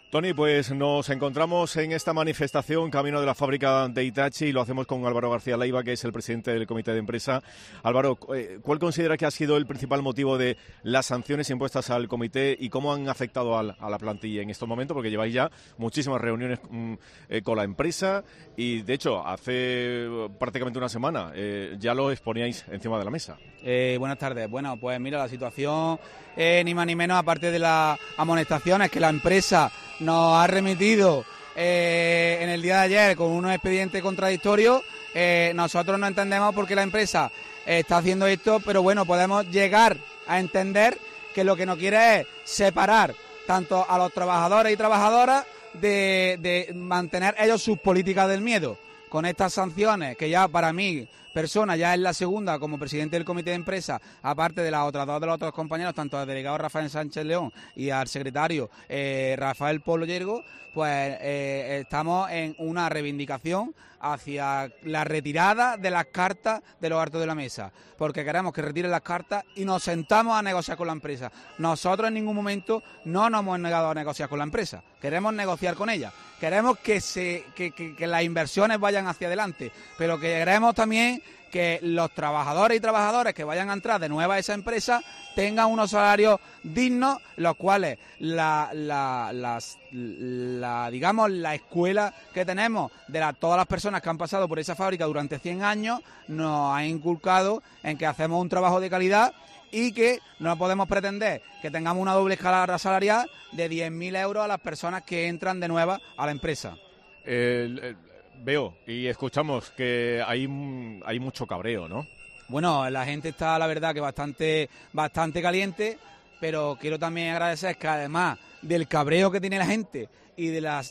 Tony, pues nos encontramos en esta manifestación camino de la fábrica de Hitachi y lo hacemos con Álvaro García Leiva, que es el presidente del comité de empresa. Álvaro, ¿cuál considera que ha sido el principal motivo de las sanciones impuestas al comité y cómo han afectado a la plantilla en estos momentos? Porque lleváis ya muchísimas reuniones con la empresa y, de hecho, hace prácticamente una semana ya lo exponíais encima de la mesa. Buenas tardes. Bueno, pues mira, la situación ni más ni menos, aparte de las amonestaciones que la empresa nos ha remitido en el día de ayer con unos expedientes contradictorios, nosotros no entendemos por qué la empresa está haciendo esto, pero bueno, podemos llegar a entender que lo que no quiere es separar tanto a los trabajadores y trabajadoras de mantener ellos sus políticas del miedo. Con estas sanciones, que ya para mí, persona, ya es la segunda como presidente del comité de empresa, aparte de las otras dos de los otros compañeros, tanto al delegado Rafael Sánchez León y al secretario Rafael Polo Yergo, pues estamos en una reivindicación hacia la retirada de las cartas de los hartos de la mesa, porque queremos que retiren las cartas y nos sentamos a negociar con la empresa. Nosotros en ningún momento no nos hemos negado a negociar con la empresa, queremos negociar con ella, queremos que las inversiones vayan hacia adelante, pero que queremos también que los trabajadores y trabajadoras que vayan a entrar de nuevo a esa empresa tengan unos salarios dignos, los cuales digamos la escuela que tenemos de todas las personas que han pasado por esa fábrica durante 100 años nos ha inculcado en que hacemos un trabajo de calidad y que no podemos pretender que tengamos una doble escala salarial de 10.000 euros a las personas que entran de nuevo a la empresa. Veo y escuchamos que hay mucho cabreo, ¿no? Bueno, la gente está, la verdad, que bastante caliente, pero quiero también agradecer que además del cabreo que tiene la gente y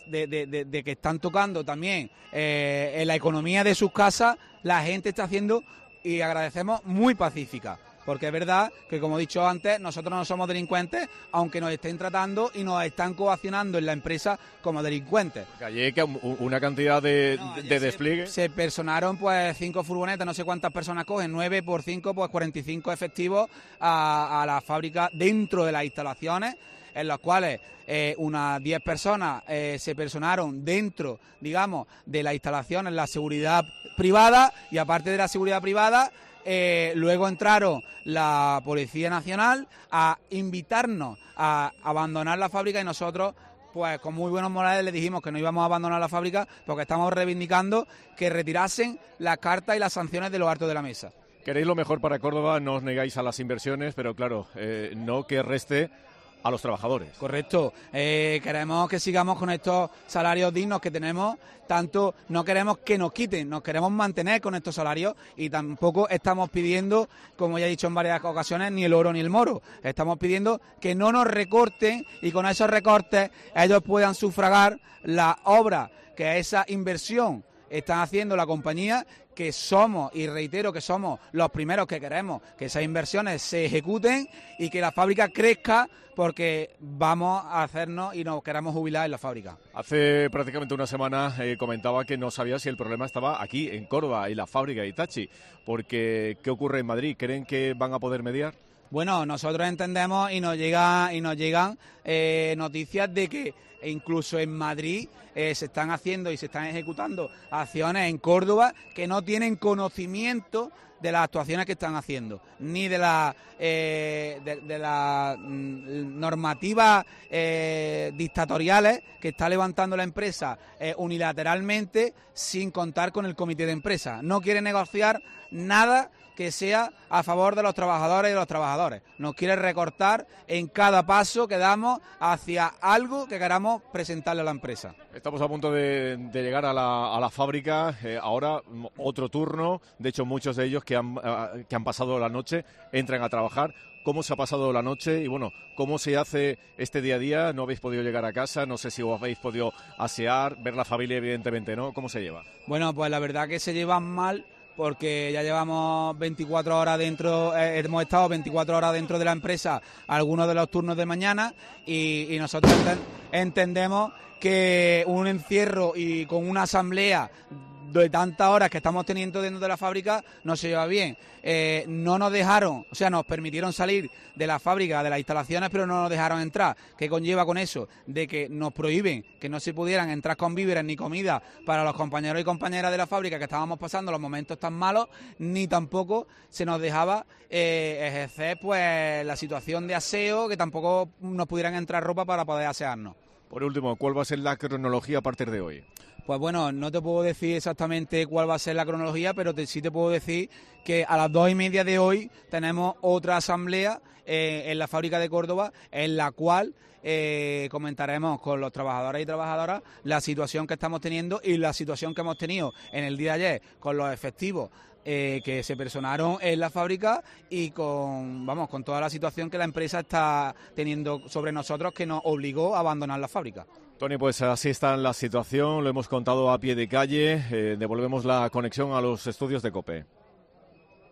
de que están tocando también en la economía de sus casas, la gente está haciendo, y agradecemos, muy pacífica. Porque es verdad que, como he dicho antes, nosotros no somos delincuentes, aunque nos estén tratando y nos están coaccionando en la empresa como delincuentes. Ayer que una cantidad de despliegue. Se personaron pues 5 furgonetas, no sé cuántas personas cogen, 9 por 5, pues 45 efectivos a la fábrica dentro de las instalaciones, en las cuales unas 10 personas se personaron dentro, digamos, de la instalación en la seguridad privada, y aparte de la seguridad privada, luego entraron la Policía Nacional a invitarnos a abandonar la fábrica, y nosotros, pues con muy buenos morales, les dijimos que no íbamos a abandonar la fábrica porque estamos reivindicando que retirasen las cartas y las sanciones de los hartos de la mesa. Queréis lo mejor para Córdoba, no os negáis a las inversiones, pero claro, no que reste a los trabajadores. Correcto. Queremos que sigamos con estos salarios dignos que tenemos. Tanto no queremos que nos quiten, nos queremos mantener con estos salarios, y tampoco estamos pidiendo, como ya he dicho en varias ocasiones, ni el oro ni el moro. Estamos pidiendo que no nos recorten y con esos recortes ellos puedan sufragar la obra, que esa inversión están haciendo la compañía, que somos, y reitero que somos los primeros que queremos que esas inversiones se ejecuten y que la fábrica crezca, porque vamos a hacernos y nos queremos jubilar en la fábrica. Hace prácticamente una semana comentaba que no sabía si el problema estaba aquí, en Córdoba, en la fábrica de Hitachi, porque ¿qué ocurre en Madrid? ¿Creen que van a poder mediar? Bueno, nosotros entendemos y nos llegan noticias de que incluso en Madrid se están haciendo y se están ejecutando acciones en Córdoba que no tienen conocimiento de las actuaciones que están haciendo, ni de la normativas dictatoriales que está levantando la empresa unilateralmente sin contar con el comité de empresa. No quiere negociar nada que sea a favor de los trabajadores y de los trabajadores. Nos quiere recortar en cada paso que damos hacia algo que queramos presentarle a la empresa. Estamos a punto de llegar a la fábrica, ahora otro turno, de hecho muchos de ellos que han pasado la noche entran a trabajar. ¿Cómo se ha pasado la noche? Y bueno, ¿cómo se hace este día a día? ¿No habéis podido llegar a casa? No sé si os habéis podido asear, ver la familia, evidentemente, ¿no? ¿Cómo se lleva? Bueno, pues la verdad que se llevan mal, porque ya llevamos 24 horas dentro, hemos estado 24 horas dentro de la empresa, algunos de los turnos de mañana, y nosotros entendemos que un encierro y con una asamblea de tantas horas que estamos teniendo dentro de la fábrica no se lleva bien. No nos dejaron, o sea, nos permitieron salir de la fábrica, de las instalaciones, pero no nos dejaron entrar. ¿Qué conlleva con eso? De que nos prohíben que no se pudieran entrar con víveres ni comida para los compañeros y compañeras de la fábrica que estábamos pasando los momentos tan malos, ni tampoco se nos dejaba ejercer pues la situación de aseo, que tampoco nos pudieran entrar ropa para poder asearnos. Por último, ¿cuál va a ser la cronología a partir de hoy? Pues bueno, no te puedo decir exactamente cuál va a ser la cronología, pero sí te puedo decir que a las 2:30 de hoy tenemos otra asamblea en la fábrica de Córdoba, en la cual comentaremos con los trabajadores y trabajadoras la situación que estamos teniendo y la situación que hemos tenido en el día de ayer con los efectivos que se personaron en la fábrica y con toda la situación que la empresa está teniendo sobre nosotros, que nos obligó a abandonar la fábrica. Tony, pues así está la situación, lo hemos contado a pie de calle, devolvemos la conexión a los estudios de COPE.